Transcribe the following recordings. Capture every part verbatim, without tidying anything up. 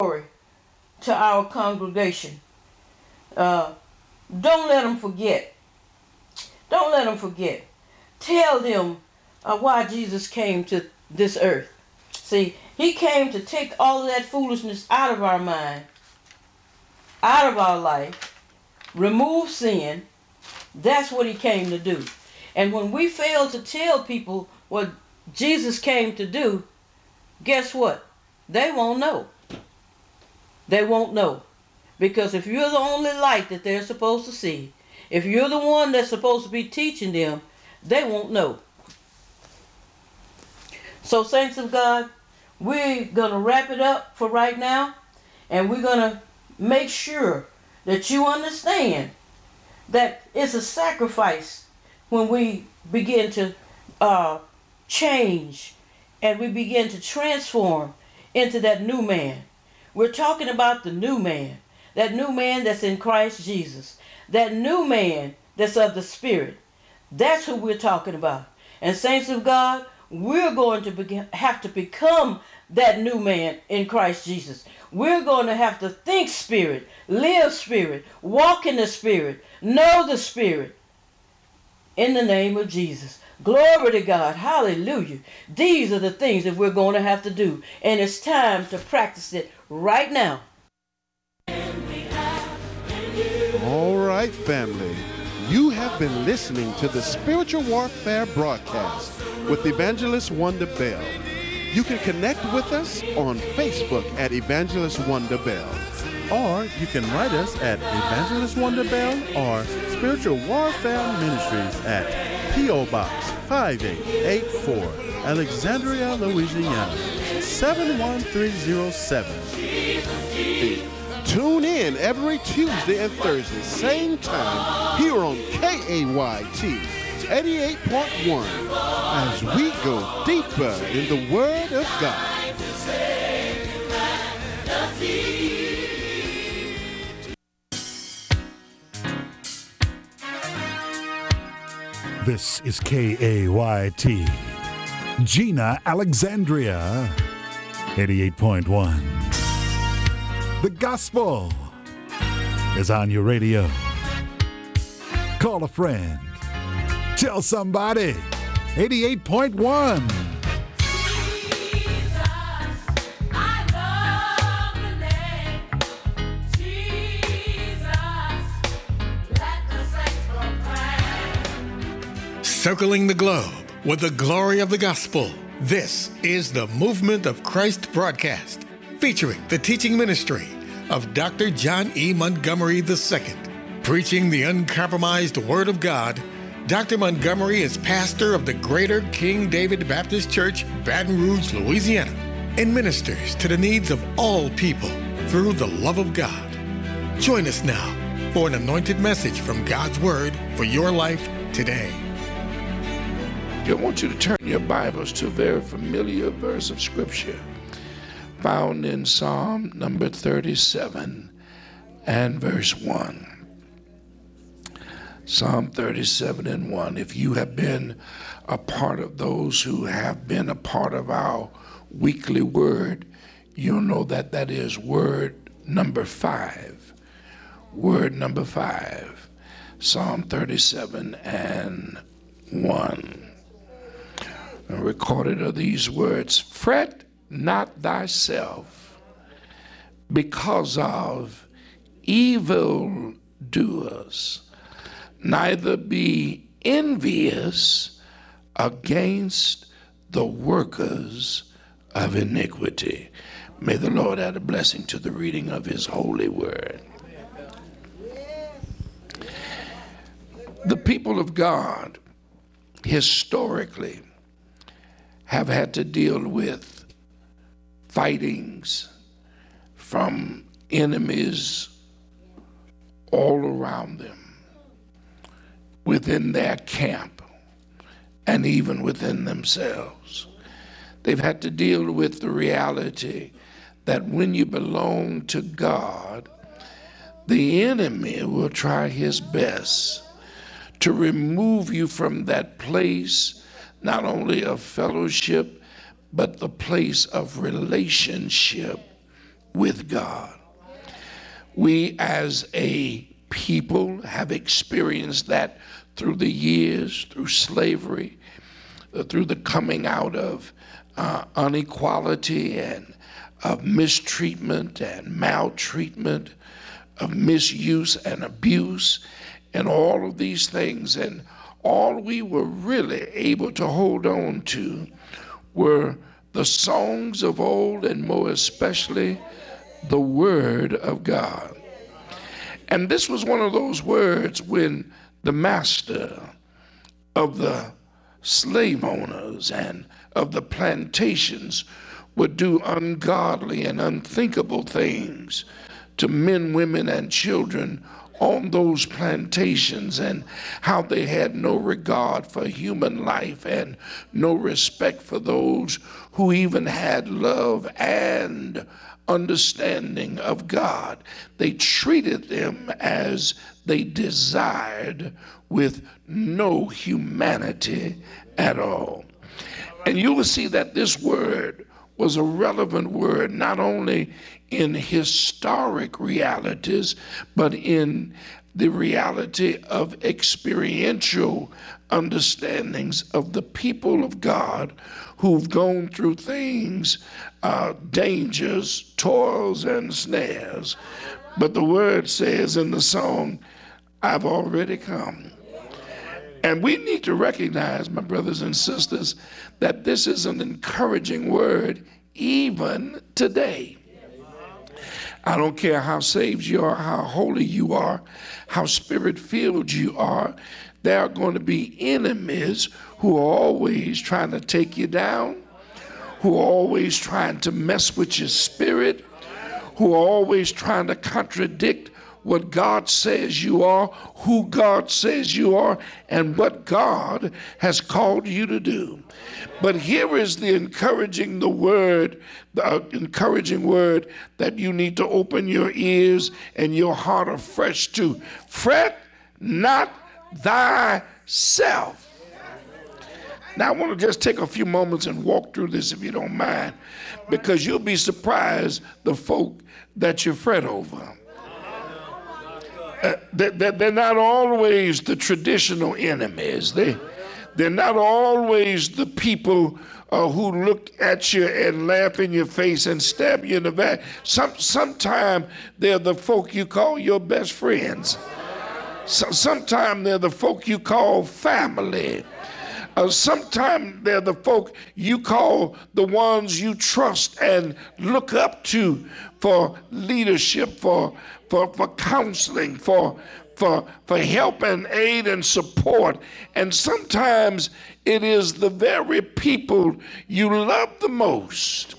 glory to our congregation. Uh, don't let them forget. Don't let them forget. Tell them uh, why Jesus came to this earth. See, he came to take all of that foolishness out of our mind, out of our life, remove sin. That's what he came to do. And when we fail to tell people what Jesus came to do, guess what? They won't know. They won't know. Because if you're the only light that they're supposed to see, if you're the one that's supposed to be teaching them, they won't know. So, saints of God, we're going to wrap it up for right now. And we're going to make sure that you understand that it's a sacrifice when we begin to uh, change and we begin to transform into that new man. We're talking about the new man, that new man that's in Christ Jesus, that new man that's of the Spirit. That's who we're talking about. And saints of God, we're going to begin, have to become that new man in Christ Jesus. We're going to have to think Spirit, live Spirit, walk in the Spirit, know the Spirit. In the name of Jesus. Glory to God. Hallelujah. These are the things that we're going to have to do. And it's time to practice it right now. All right, family. You have been listening to the Spiritual Warfare Broadcast with Evangelist Wonder Bell. You can connect with us on Facebook at Evangelist Wonder Bell. Or you can write us at Evangelist Wonder Bell or Spiritual Warfare Ministries at P O. Box five eight eight four, Alexandria, Louisiana, seven one three zero seven. Tune in every Tuesday and Thursday, same time, here on K A Y T eighty-eight point one, as we go deeper in the Word of God. This is K A Y T, Gina, Alexandria, eighty-eight point one. The gospel is on your radio. Call a friend. Tell somebody. eighty-eight point one. Circling the globe with the glory of the gospel. This is the Movement of Christ broadcast, featuring the teaching ministry of Doctor John E. Montgomery the Second. Preaching the uncompromised Word of God, Doctor Montgomery is pastor of the Greater King David Baptist Church, Baton Rouge, Louisiana, and ministers to the needs of all people through the love of God. Join us now for an anointed message from God's Word for your life today. I want you to turn your Bibles to a very familiar verse of Scripture found in Psalm number thirty-seven and verse one. Psalm thirty-seven and one. If you have been a part of those who have been a part of our weekly word, you'll know that that is word number five. Word number five. Psalm thirty-seven and one. And recorded are these words: fret not thyself because of evil doers, neither be envious against the workers of iniquity. May the Lord add a blessing to the reading of his holy word. The people of God historically have had to deal with fightings from enemies all around them, within their camp, and even within themselves. They've had to deal with the reality that when you belong to God, the enemy will try his best to remove you from that place, not only of fellowship, but the place of relationship with God. We as a people have experienced that through the years, through slavery, uh, through the coming out of uh, inequality and of mistreatment and maltreatment, of misuse and abuse, and all of these things. And all we were really able to hold on to were the songs of old, and more especially the Word of God. And this was one of those words when the master of the slave owners and of the plantations would do ungodly and unthinkable things to men, women, and children on those plantations, and how they had no regard for human life and no respect for those who even had love and understanding of God. They treated them as they desired, with no humanity at all. And you will see that this word was a relevant word not only in historic realities, but in the reality of experiential understandings of the people of God who've gone through things, uh, dangers, toils, and snares. But the word says in the song, I've already come. And we need to recognize, my brothers and sisters, that this is an encouraging word even today. I don't care how saved you are, how holy you are, how spirit-filled you are, there are going to be enemies who are always trying to take you down, who are always trying to mess with your spirit, who are always trying to contradict what God says you are, who God says you are, and what God has called you to do. But here is the encouraging the word, the encouraging word that you need to open your ears and your heart afresh to. Fret not thyself. Now I want to just take a few moments and walk through this, if you don't mind, because you'll be surprised the folk that you fret over. Uh, they're, they're not always the traditional enemies. They, they're not always the people uh, who look at you and laugh in your face and stab you in the back. Some, sometimes they're the folk you call your best friends. So, sometimes they're the folk you call family. Uh, sometimes they're the folk you call the ones you trust and look up to for leadership, for for, for counseling, for, for, for help and aid and support. And sometimes it is the very people you love the most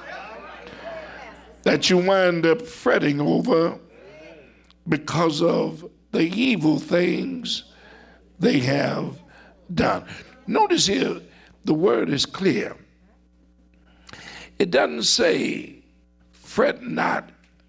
that you wind up fretting over because of the evil things they have done. Notice here, the word is clear. It doesn't say, fret not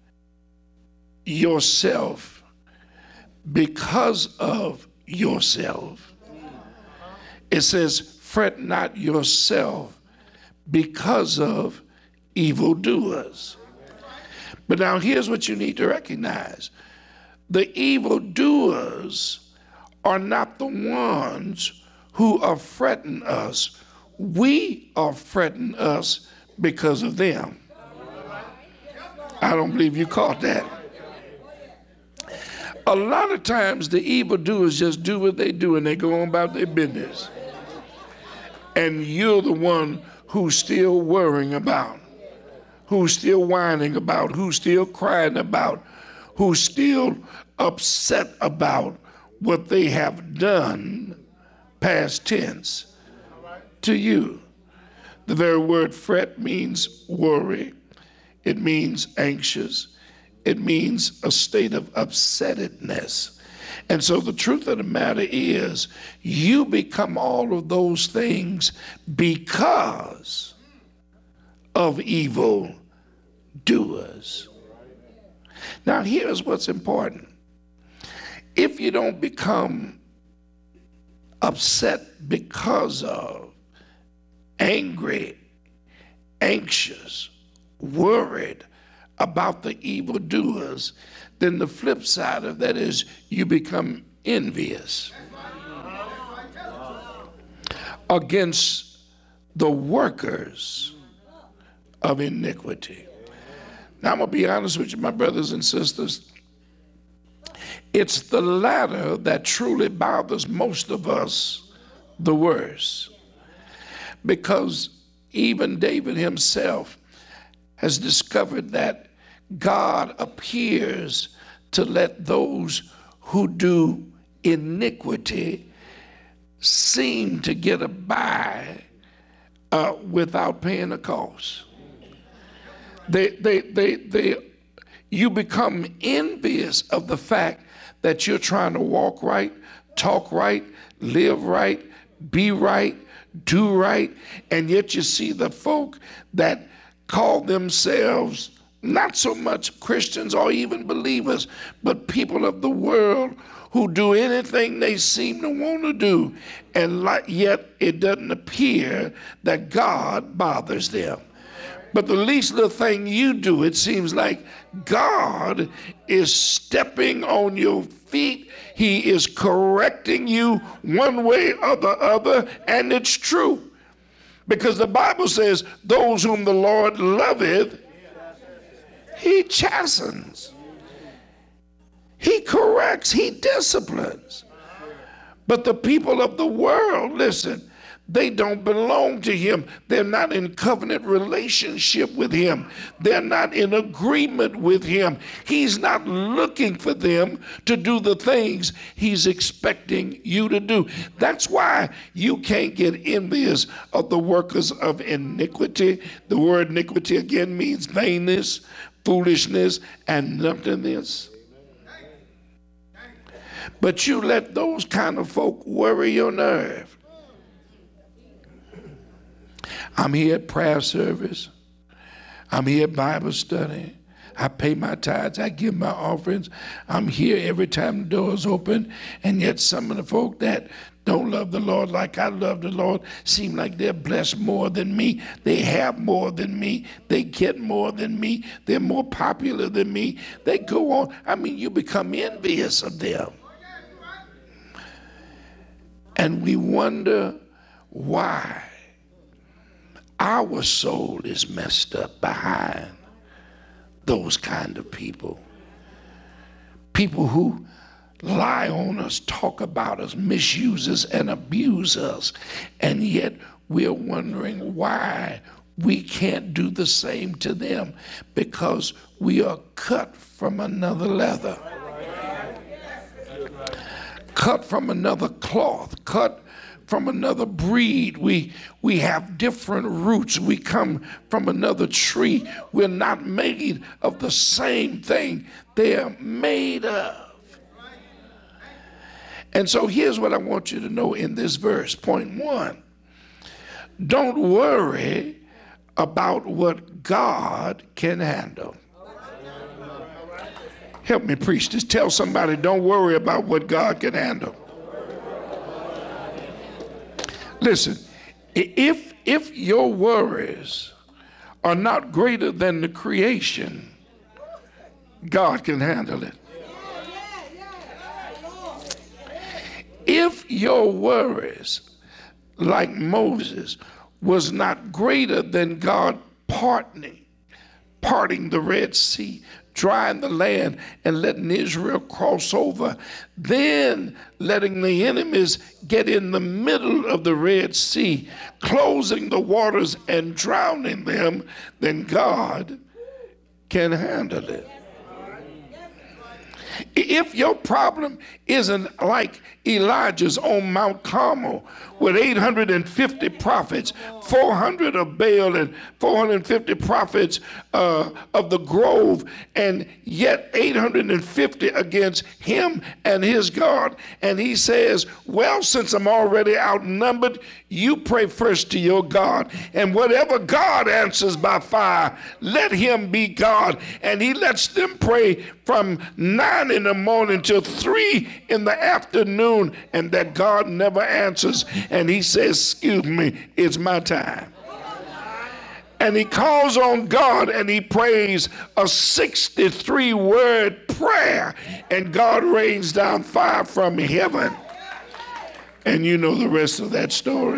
yourself because of yourself. It says, fret not yourself because of evildoers. But now here's what you need to recognize. The evildoers are not the ones who are fretting us. We are fretting us because of them. I don't believe you caught that. A lot of times the evildoers just do what they do and they go on about their business. And you're the one who's still worrying about, who's still whining about, who's still crying about, who's still upset about what they have done, past tense, to you. The very word fret means worry. It means anxious. It means a state of upsettedness. And so the truth of the matter is, you become all of those things because of evil doers. Now, here's what's important. If you don't become upset because of, angry, anxious, worried about the evildoers, then the flip side of that is you become envious against the workers of iniquity. Now, I'm going to be honest with you, my brothers and sisters. It's the latter that truly bothers most of us the worst. Because even David himself has discovered that God appears to let those who do iniquity seem to get a by uh, without paying a cost. They, they, they, they, you become envious of the fact that you're trying to walk right, talk right, live right, be right, do right, and yet you see the folk that call themselves not so much Christians or even believers, but people of the world who do anything they seem to want to do, and like, yet it doesn't appear that God bothers them. But the least little thing you do, it seems like God is stepping on your feet. He is correcting you one way or the other, and it's true. Because the Bible says, those whom the Lord loveth, he chastens. He corrects, he disciplines. But the people of the world, listen, they don't belong to him. They're not in covenant relationship with him. They're not in agreement with him. He's not looking for them to do the things he's expecting you to do. That's why you can't get envious of the workers of iniquity. The word iniquity again means vainness, foolishness, and nothingness. But you let those kind of folk worry your nerve. I'm here at prayer service. I'm here at Bible study. I pay my tithes. I give my offerings. I'm here every time the doors open. And yet some of the folk that don't love the Lord like I love the Lord seem like they're blessed more than me. They have more than me. They get more than me. They're more popular than me. They go on. I mean, you become envious of them. And we wonder why our soul is messed up behind those kind of people. People who lie on us, talk about us, misuse us, and abuse us. And yet we're wondering why we can't do the same to them, because we are cut from another leather. Cut from another cloth, cut from another breed. We we have different roots. We come from another tree. We're not made of the same thing they're made of. And so here's what I want you to know in this verse. Point one, don't worry about what God can handle. Help me preach this. Tell somebody, don't worry about what God can handle. Listen, if, if your worries are not greater than the creation, God can handle it. If your worries, like Moses, was not greater than God parting, parting the Red Sea, drying the land and letting Israel cross over, then letting the enemies get in the middle of the Red Sea, closing the waters and drowning them, then God can handle it. If your problem isn't like Elijah's on Mount Carmel with eight hundred fifty prophets, four hundred of Baal and four hundred fifty prophets uh, of the grove, and yet eight hundred fifty against him and his God. And he says, well, since I'm already outnumbered, you pray first to your God. And whatever God answers by fire, let him be God. And he lets them pray from nine in the morning till three in the afternoon, and that God never answers. And he says, excuse me, it's my time. and he calls on God and he prays a sixty-three word prayer, and God rains down fire from heaven. And you know the rest of that story.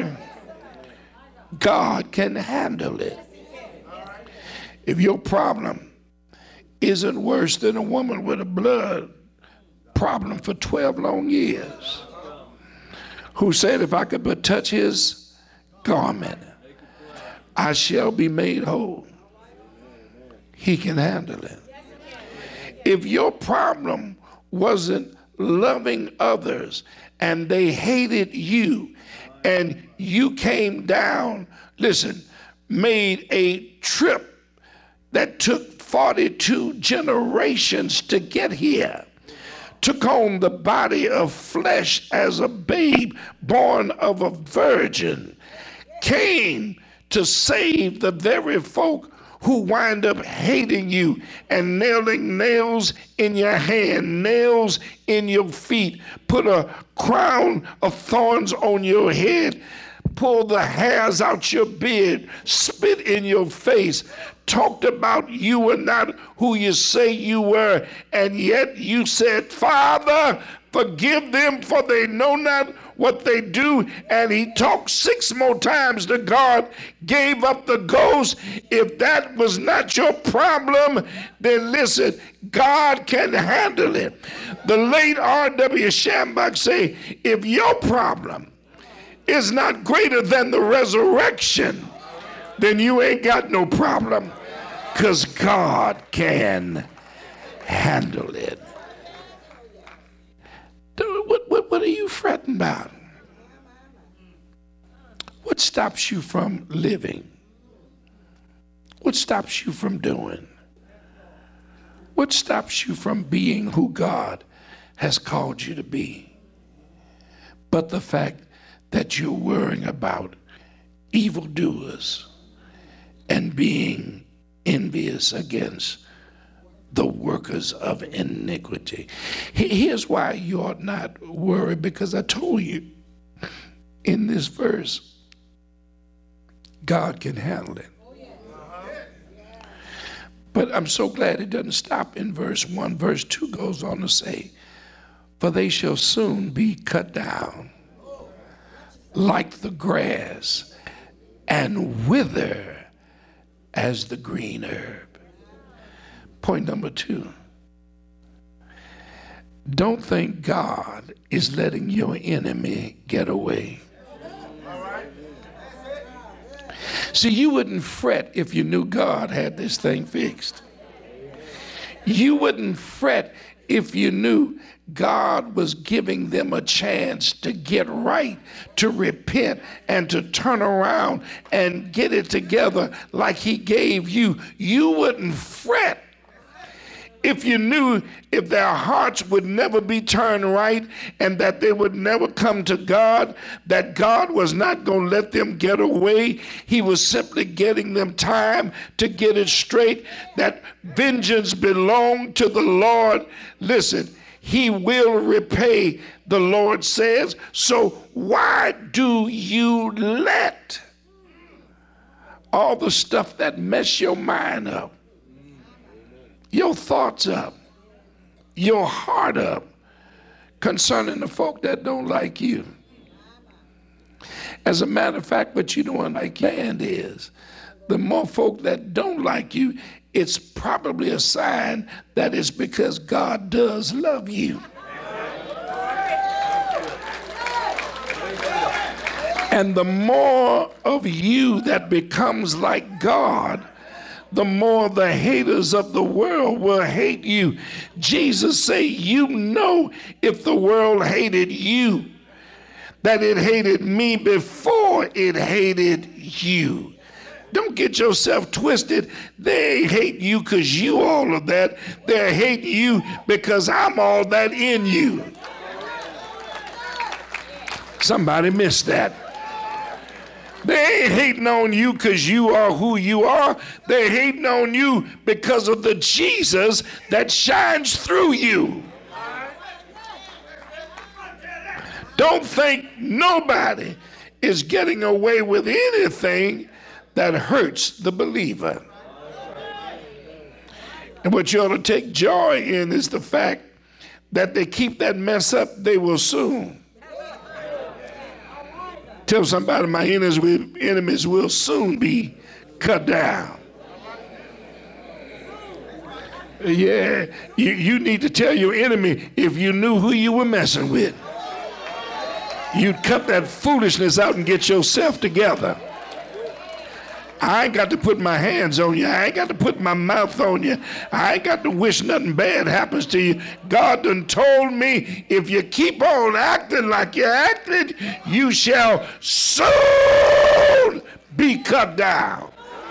God can handle it. If your problem isn't worse than a woman with a blood problem for twelve long years, who said, if I could but touch his garment, I shall be made whole. He can handle it. If your problem wasn't loving others and they hated you, and you came down, listen, made a trip that took forty-two generations to get here, took on the body of flesh as a babe born of a virgin, came to save the very folk who wind up hating you and nailing nails in your hand, nails in your feet, put a crown of thorns on your head, pull the hairs out your beard, spit in your face, talked about you were not who you say you were, and yet you said, Father, forgive them, for they know not what they do. And he talked six more times to God, gave up the ghost. If that was not your problem, then listen, God can handle it. The late R W Schambach say, if your problem is not greater than the resurrection, then you ain't got no problem, because God can handle it. What, what, what are you fretting about? What stops you from living? What stops you from doing? What stops you from being who God has called you to be? But the fact that you're worrying about evildoers and being envious against the workers of iniquity. Here's why you ought not worry, because I told you in this verse, God can handle it. But I'm so glad it doesn't stop in verse one. Verse two goes on to say, for they shall soon be cut down like the grass and wither as the green herb. Point number two, don't think God is letting your enemy get away. See, you wouldn't fret if you knew God had this thing fixed. You wouldn't fret if you knew God was giving them a chance to get right, to repent, and to turn around and get it together like he gave you. You wouldn't fret if you knew if their hearts would never be turned right and that they would never come to God, that God was not going to let them get away. He was simply getting them time to get it straight, that vengeance belonged to the Lord. Listen, he will repay, the Lord says. So why do you let all the stuff that mess your mind up, your thoughts up, your heart up concerning the folk that don't like you? As a matter of fact, what you don't understand is the more folk that don't like you, it's probably a sign that it's because God does love you. And the more of you that becomes like God, the more the haters of the world will hate you. Jesus said, you know, if the world hated you, that it hated me before it hated you. Don't get yourself twisted. They hate you because you all of that. They hate you because I'm all that in you. Somebody missed that. They ain't hating on you because you are who you are. They're hating on you because of the Jesus that shines through you. Don't think nobody is getting away with anything that hurts the believer. And what you ought to take joy in is the fact that they keep that mess up, they will soon. Tell somebody, my enemies will, enemies will soon be cut down. Yeah, you, you need to tell your enemy, if you knew who you were messing with, you'd cut that foolishness out and get yourself together. I ain't got to put my hands on you. I ain't got to put my mouth on you. I ain't got to wish nothing bad happens to you. God done told me, if you keep on acting like you acted, you shall soon be cut down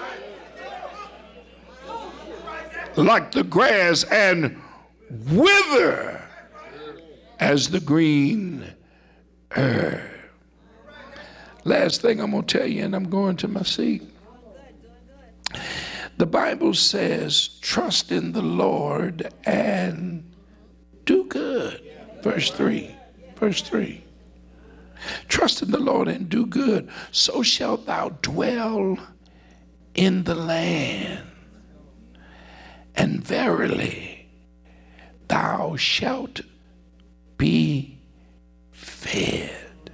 like the grass and wither as the green herb. Last thing I'm going to tell you, and I'm going to my seat. The Bible says, trust in the Lord and do good. Verse three. Verse three. Trust in the Lord and do good, so shalt thou dwell in the land. And verily, thou shalt be fed.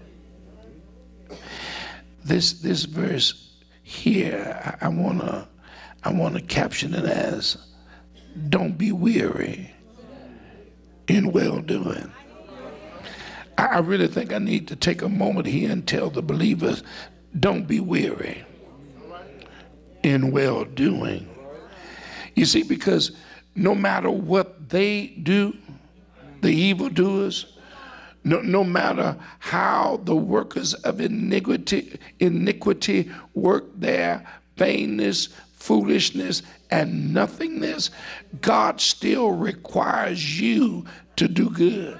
This this verse here, I, I wanna I wanna caption it as, don't be weary in well-doing. I, I really think I need to take a moment here and tell the believers, don't be weary in well-doing. You see, because no matter what they do, the evildoers, no, no matter how the workers of iniquity, iniquity work their vainness, foolishness, and nothingness, God still requires you to do good.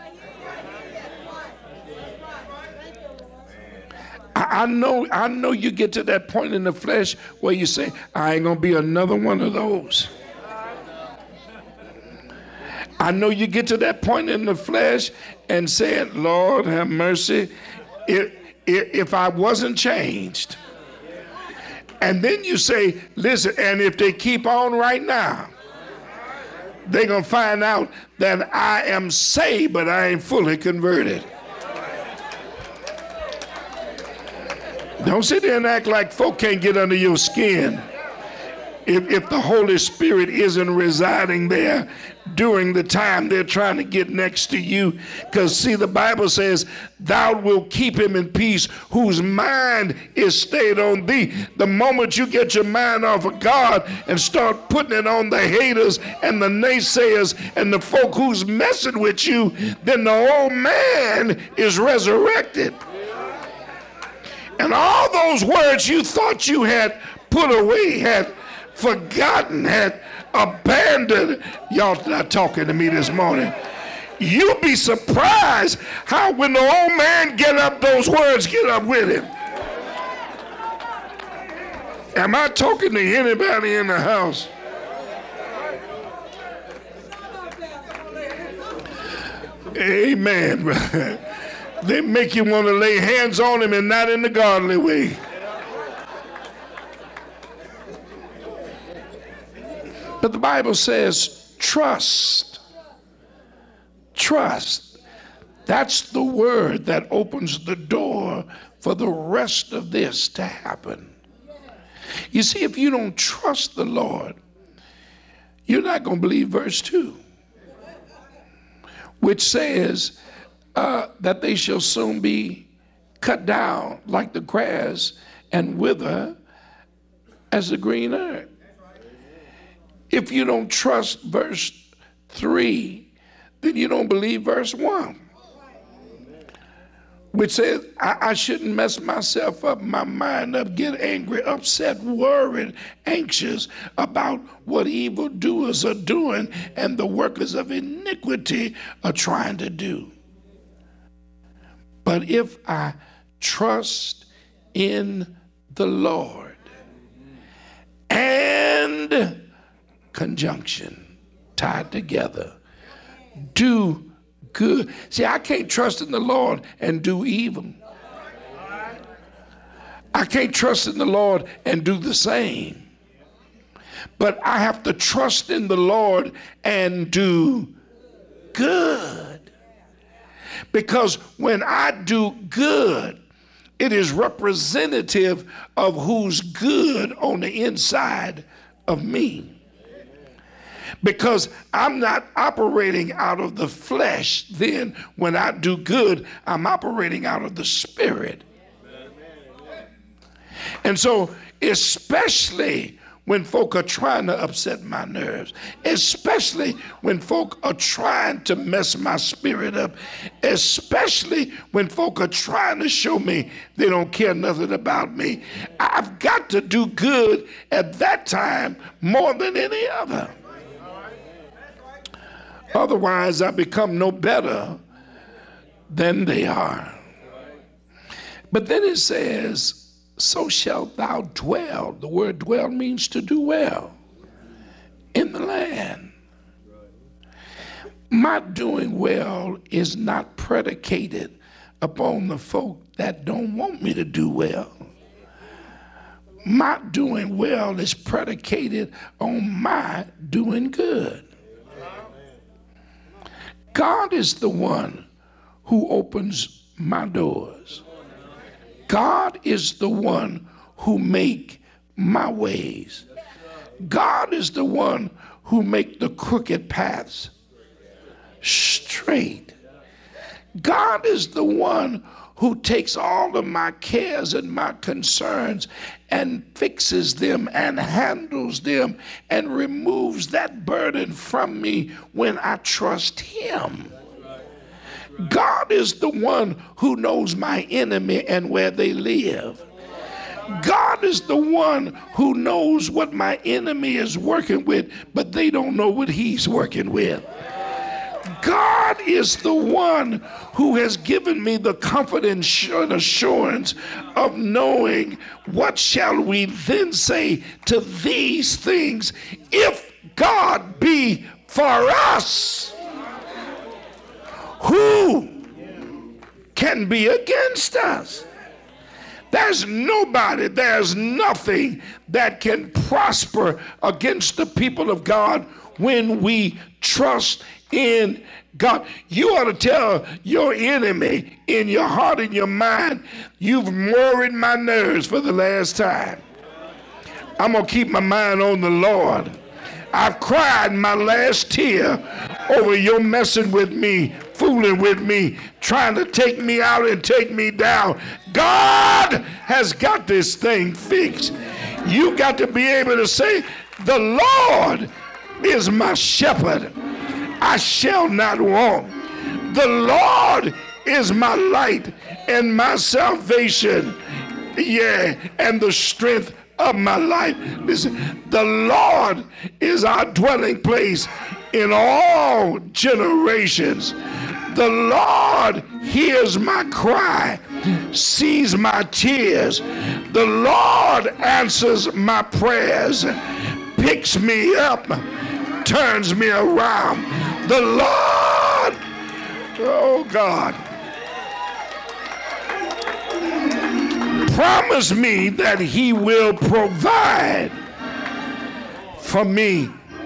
I, I know, I know you get to that point in the flesh where you say, I ain't gonna be another one of those. I know you get to that point in the flesh and said, Lord, have mercy, if, if, if I wasn't changed. And then you say, listen, and if they keep on right now, they're going to find out that I am saved, but I ain't fully converted. Don't sit there and act like folk can't get under your skin. If, if the Holy Spirit isn't residing there during the time they're trying to get next to you. Because see, the Bible says, thou wilt keep him in peace whose mind is stayed on thee. The moment you get your mind off of God and start putting it on the haters and the naysayers and the folk who's messing with you, then the old man is resurrected. And all those words you thought you had put away, had forgotten, had abandoned. Y'all not talking to me this morning. You'll be surprised how when the old man get up, those words get up with him. Am I talking to anybody in the house? Amen, brother. They make you want to lay hands on him and not in the godly way. But the Bible says, trust. Trust. That's the word that opens the door for the rest of this to happen. You see, if you don't trust the Lord, you're not going to believe verse two, which says uh, that they shall soon be cut down like the grass and wither as the green herb. If you don't trust verse three, then you don't believe verse one, which says, I, I shouldn't mess myself up, my mind up, get angry, upset, worried, anxious about what evildoers are doing and the workers of iniquity are trying to do. But if I trust in the Lord and conjunction, tied together, do good. See, I can't trust in the Lord and do evil. I can't trust in the Lord and do the same. But I have to trust in the Lord and do good. Because when I do good, it is representative of who's good on the inside of me. Because I'm not operating out of the flesh, then when I do good, I'm operating out of the Spirit. And so, especially when folk are trying to upset my nerves, especially when folk are trying to mess my spirit up, especially when folk are trying to show me they don't care nothing about me, I've got to do good at that time more than any other. Otherwise, I become no better than they are. But then it says, so shalt thou dwell. The word dwell means to do well in the land. My doing well is not predicated upon the folk that don't want me to do well. My doing well is predicated on my doing good. God is the one who opens my doors. God is the one who make my ways. God is the one who make the crooked paths straight. God is the one who takes all of my cares and my concerns and fixes them and handles them and removes that burden from me when I trust him. God is the one who knows my enemy and where they live. God is the one who knows what my enemy is working with, but they don't know what he's working with. God is the one who has given me the confidence and assurance of knowing what shall we then say to these things. If God be for us, who can be against us? There's nobody, there's nothing that can prosper against the people of God when we trust in God. You ought to tell your enemy in your heart and your mind, you've worried my nerves for the last time. I'm going to keep my mind on the Lord. I've cried my last tear over your messing with me, fooling with me, trying to take me out and take me down. God has got this thing fixed. You got to be able to say, the Lord is my shepherd. I shall not want. The Lord is my light and my salvation. Yeah, and the strength of my life. Listen, the Lord is our dwelling place in all generations. The Lord hears my cry, sees my tears. The Lord answers my prayers, picks me up, turns me around. The Lord, oh God, promised me that he will provide for me.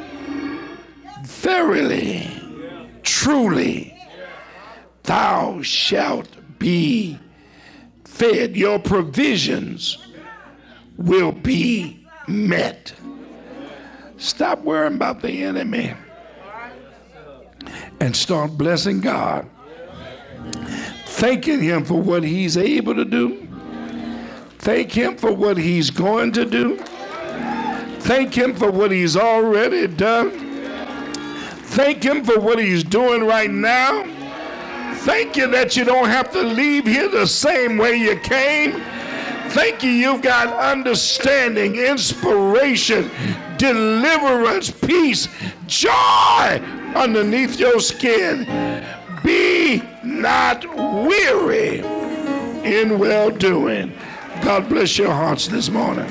Verily, truly, thou shalt be fed. Your provisions will be met. Stop worrying about the enemy and start blessing God, thanking him for what he's able to do. Thank him for what he's going to do. Thank him for what he's already done. Thank him for what he's doing right now. Thank you that you don't have to leave here the same way you came. Thank you you've got understanding, inspiration, deliverance, peace, joy underneath your skin. Be not weary in well-doing. God bless your hearts this morning.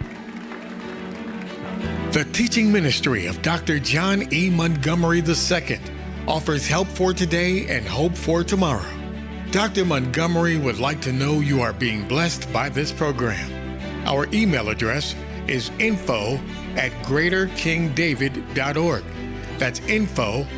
The teaching ministry of Doctor John E. Montgomery the Second offers help for today and hope for tomorrow. Doctor Montgomery would like to know you are being blessed by this program. Our email address is info at greater king david dot org. That's info